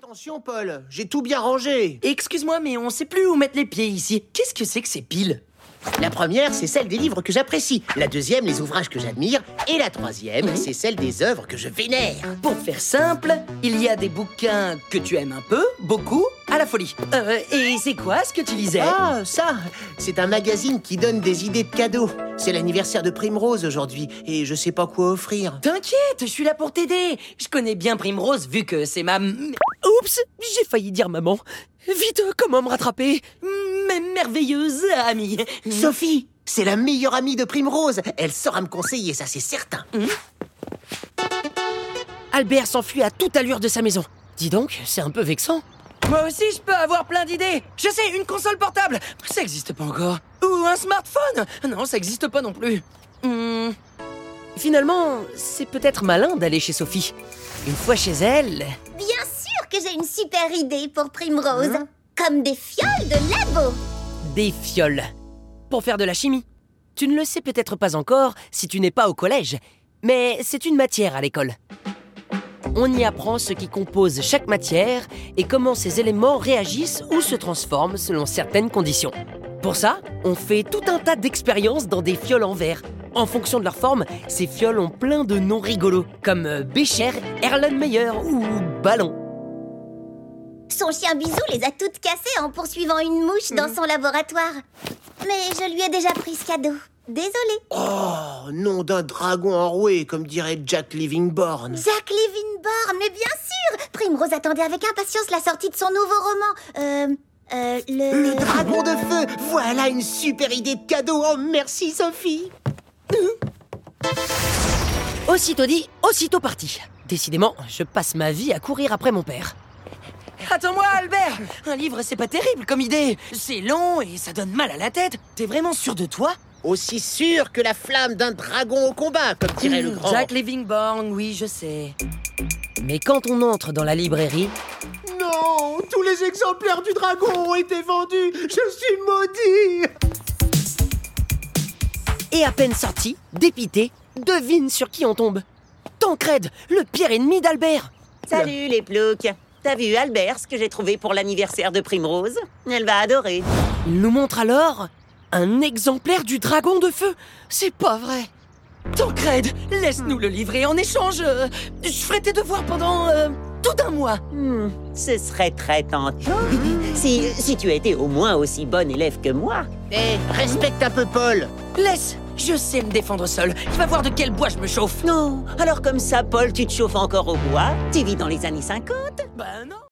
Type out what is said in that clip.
Attention, Paul, j'ai tout bien rangé. Excuse-moi, mais on sait plus où mettre les pieds ici. Qu'est-ce que c'est que ces piles? La première, c'est celle des livres que j'apprécie. La deuxième, les ouvrages que j'admire. Et la troisième, c'est celle des œuvres que je vénère. Pour faire simple, il y a des bouquins que tu aimes un peu, beaucoup, à la folie. Et c'est quoi ce que tu lisais? Ah, ça, c'est un magazine qui donne des idées de cadeaux. C'est l'anniversaire de Primrose aujourd'hui, et je sais pas quoi offrir. T'inquiète, je suis là pour t'aider. Je connais bien Primrose vu que c'est ma... Oups, j'ai failli dire maman. Vite, comment me rattraper? Merveilleuse amie. Sophie, c'est la meilleure amie de Primrose. Elle saura me conseiller, ça c'est certain. Albert s'enfuit à toute allure de sa maison. Dis donc, c'est un peu vexant. Moi aussi, je peux avoir plein d'idées. Je sais, une console portable. Ça existe pas encore. Ou un smartphone. Non, ça existe pas non plus. Finalement, c'est peut-être malin d'aller chez Sophie. Une fois chez elle... Bien sûr que j'ai une super idée pour Primrose. Comme des fioles de labo. Des fioles. Pour faire de la chimie. Tu ne le sais peut-être pas encore si tu n'es pas au collège, mais c'est une matière à l'école. On y apprend ce qui compose chaque matière et comment ces éléments réagissent ou se transforment selon certaines conditions. Pour ça, on fait tout un tas d'expériences dans des fioles en verre. En fonction de leur forme, ces fioles ont plein de noms rigolos, comme Bécher, Erlenmeyer ou Ballon. Son chien Bisou les a toutes cassées en poursuivant une mouche dans son laboratoire. Mais je lui ai déjà pris ce cadeau. Désolée. Oh, nom d'un dragon enroué, comme dirait Jack Livingborn. Jack Livingborn, mais bien sûr. Primrose attendait avec impatience la sortie de son nouveau roman. Le dragon de feu. Voilà une super idée de cadeau. Oh, merci Sophie. Aussitôt dit, aussitôt parti. Décidément, je passe ma vie à courir après mon père. Attends-moi, Albert! Un livre, c'est pas terrible comme idée. C'est long et ça donne mal à la tête. T'es vraiment sûr de toi? Aussi sûr que la flamme d'un dragon au combat, comme dirait le grand... Jack Livingborn, oui, je sais. Mais quand on entre dans la librairie... Non! Tous les exemplaires du dragon ont été vendus. Je suis maudit. Et à peine sorti, dépité, devine sur qui on tombe. Tancred, le pire ennemi d'Albert. Salut les ploucs. T'as vu Albert, ce que j'ai trouvé pour l'anniversaire de Primrose? Elle va adorer. Il nous montre alors un exemplaire du dragon de feu. C'est pas vrai. Tancred, laisse-nous le livrer en échange. Je ferai tes devoirs pendant tout un mois. Ce serait très tentant. si tu étais au moins aussi bon élève que moi. Respecte un peu Paul. Laisse, je sais me défendre seul. Tu vas voir de quel bois je me chauffe. Non, alors comme ça, Paul, tu te chauffes encore au bois? Tu vis dans les années 50? Ben non.